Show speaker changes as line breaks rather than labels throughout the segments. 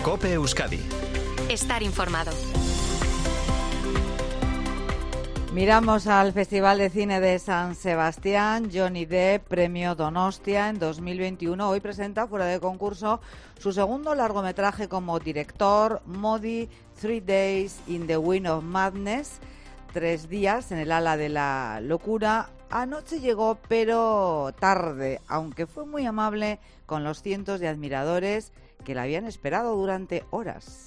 COPE Euskadi.
Estar informado.
Miramos al Festival de Cine de San Sebastián. Johnny Depp, premio Donostia en 2021. Hoy presenta fuera de concurso su segundo largometraje como director, Modi, 3 Days in the Wind of Madness. 3 días en el ala de la locura. Anoche llegó, pero tarde, aunque fue muy amable con los cientos de admiradores que la habían esperado durante horas.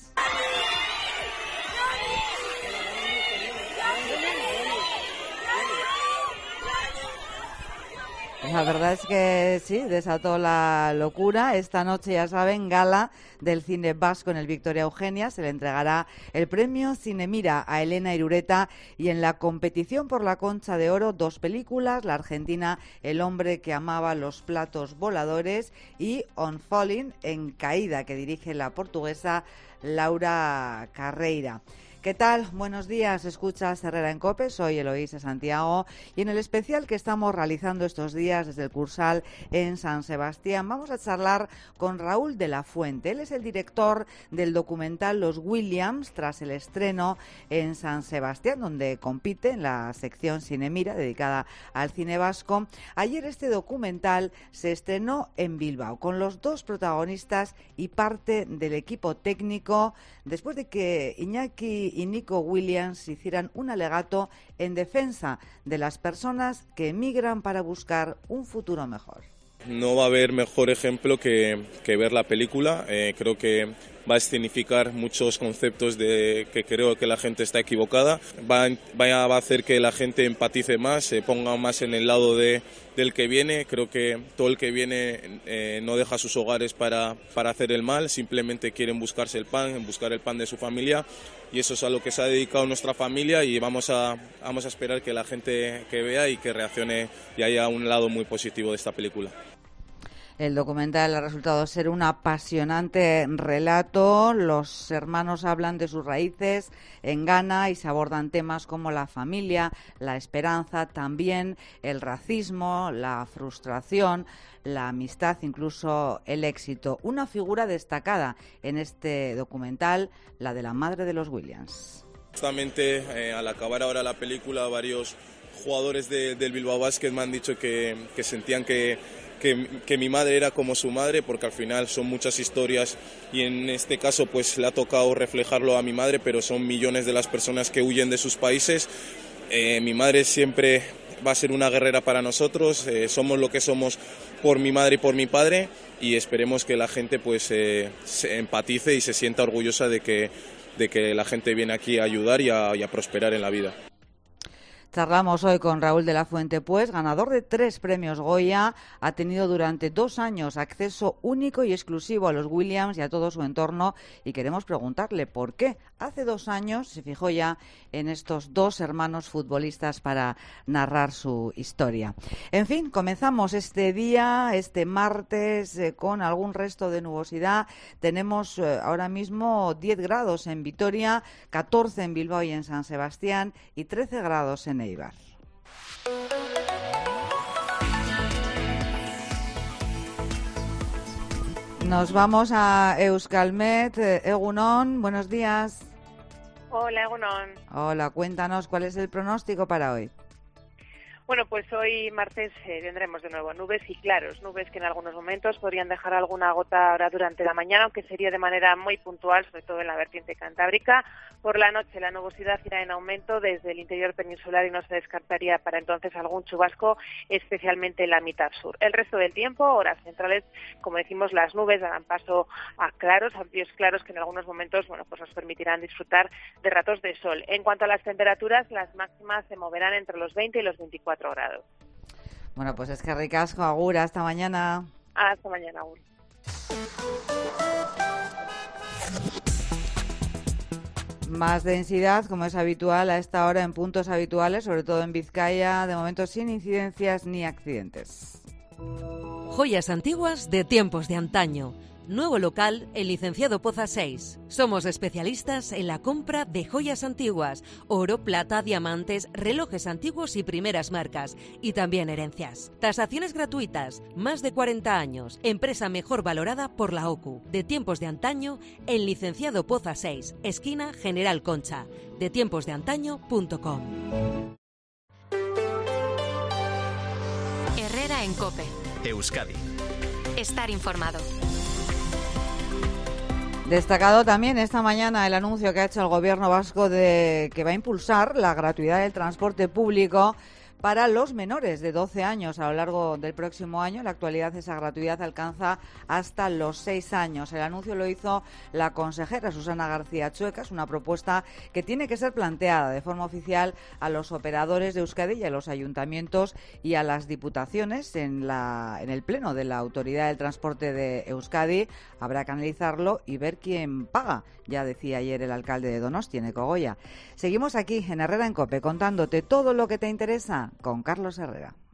La verdad es que sí, desató la locura. Esta noche, ya saben, gala del cine vasco en el Victoria Eugenia. Se le entregará el premio Cinemira a Elena Irureta, y en la competición por la Concha de Oro 2 películas, la argentina El hombre que amaba los platos voladores y On Falling, En caída, que dirige la portuguesa Laura Carreira. ¿Qué tal? Buenos días, escuchas Herrera en COPE, soy Eloísa Santiago, y en el especial que estamos realizando estos días desde el Cursal en San Sebastián vamos a charlar con Raúl de la Fuente. Él es el director del documental Los Williams, tras el estreno en San Sebastián, donde compite en la sección Cinemira dedicada al cine vasco. Ayer este documental se estrenó en Bilbao con los 2 protagonistas y parte del equipo técnico, después de que Iñaki y Nico Williams hicieran un alegato en defensa de las personas que emigran para buscar un futuro mejor.
No va a haber mejor ejemplo que ver la película. Creo que va a escenificar muchos conceptos de que creo que la gente está equivocada. Va a hacer que la gente empatice más, se ponga más en el lado del que viene. Creo que todo el que viene no deja sus hogares para hacer el mal, simplemente quieren buscarse el pan, buscar el pan de su familia, y eso es a lo que se ha dedicado nuestra familia, y vamos a esperar que la gente que vea y que reaccione y haya un lado muy positivo de esta película.
El documental ha resultado ser un apasionante relato. Los hermanos hablan de sus raíces en Ghana y se abordan temas como la familia, la esperanza, también el racismo, la frustración, la amistad, incluso el éxito. Una figura destacada en este documental, la de la madre de los Williams.
Justamente al acabar ahora la película, varios jugadores del Bilbao Basket me han dicho que sentían que mi madre era como su madre, porque al final son muchas historias, y en este caso pues le ha tocado reflejarlo a mi madre, pero son millones de las personas que huyen de sus países. Mi madre siempre va a ser una guerrera para nosotros, somos lo que somos por mi madre y por mi padre, y esperemos que la gente pues se empatice y se sienta orgullosa de que la gente viene aquí a ayudar y a prosperar en la vida.
Charlamos hoy con Raúl de la Fuente, pues, ganador de 3 premios Goya. Ha tenido durante 2 años acceso único y exclusivo a los Williams y a todo su entorno, y queremos preguntarle por qué. Hace 2 años se fijó ya en estos 2 hermanos futbolistas para narrar su historia. En fin, comenzamos este día, este martes, con algún resto de nubosidad. Tenemos ahora mismo 10 grados en Vitoria, 14 en Bilbao y en San Sebastián, y 13 grados en Eibar. Nos vamos a Euskalmet. Egunon, buenos días.
Hola, Egunon.
Hola, cuéntanos cuál es el pronóstico para hoy.
Bueno, pues hoy martes tendremos de nuevo nubes y claros, nubes que en algunos momentos podrían dejar alguna gota ahora durante la mañana, aunque sería de manera muy puntual, sobre todo en la vertiente cantábrica. Por la noche la nubosidad irá en aumento desde el interior peninsular y no se descartaría para entonces algún chubasco, especialmente en la mitad sur. El resto del tiempo, horas centrales, como decimos, las nubes darán paso a claros, amplios claros que en algunos momentos, bueno, pues nos permitirán disfrutar de ratos de sol. En cuanto a las temperaturas, las máximas se moverán entre los 20 y los 24 grados.
Bueno, pues es que ricasco, agur, hasta mañana.
Hasta mañana, agur.
Más densidad, como es habitual a esta hora en puntos habituales, sobre todo en Vizcaya, de momento sin incidencias ni accidentes.
Joyas antiguas de tiempos de antaño.
Nuevo local, el Licenciado Poza 6. Somos especialistas en la compra de joyas antiguas, oro, plata, diamantes, relojes antiguos y primeras marcas, y también herencias. Tasaciones gratuitas, más de 40 años, empresa mejor valorada por la OCU. De tiempos de antaño, el Licenciado Poza 6, esquina General Concha, detiemposdeantaño.com.
Herrera en COPE.
Euskadi.
Estar informado.
Destacado también esta mañana el anuncio que ha hecho el Gobierno vasco de que va a impulsar la gratuidad del transporte público para los menores de 12 años a lo largo del próximo año. En la actualidad esa gratuidad alcanza hasta los 6 años. El anuncio lo hizo la consejera Susana García Chueca. Es una propuesta que tiene que ser planteada de forma oficial a los operadores de Euskadi y a los ayuntamientos y a las diputaciones en el pleno de la Autoridad del Transporte de Euskadi. Habrá que analizarlo y ver quién paga. Ya decía ayer el alcalde de Donosti, Eneko Goya. Seguimos aquí en Herrera en COPE contándote todo lo que te interesa con Carlos Herrera.